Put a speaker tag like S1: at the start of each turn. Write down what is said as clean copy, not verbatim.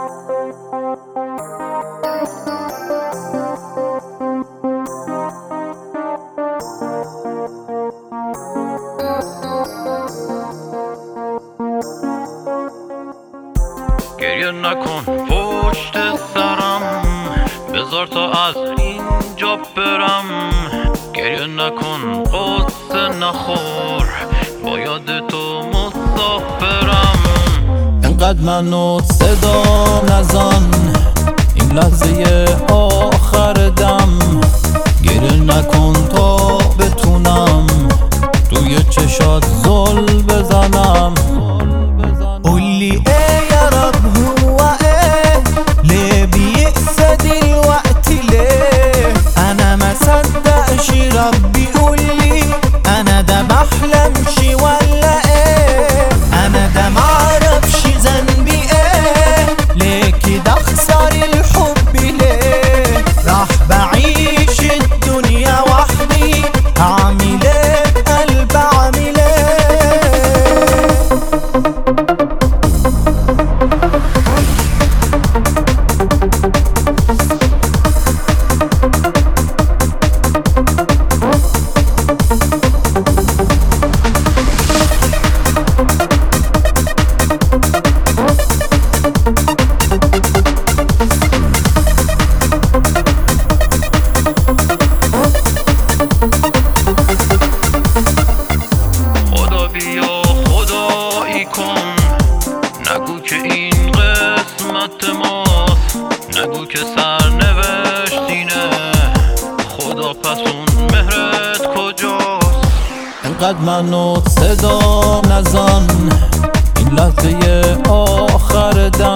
S1: گریه نکن پشت سرم، بذار تا از اینجا برم. گریه نکن قصه نخور، با یاد تو مسافرم.
S2: انقدر منو صدا نزن، این لحظه آخر دم. گریه نکن تا بتونم توی چشات زل بزنم.
S3: قولي ايه يا رب هو ايه ليه بيقسى دلوقتي ليه؟ انا ما صدقش ربي قولي انا ده بحلمش ولا ايه؟ انا ده معرفش ذنبي ايه ليه كده اخسر الحب ليه؟ راح بعيش الدنيا وحدي هعمل ايه بقلب عامل ايه؟
S1: نگو که این قسمت ماست، نگو که سرنوشت اینه. خدا پس اون مهرت کجاست؟
S2: انقدر منو صدا نزن، این لحظه آخر دم.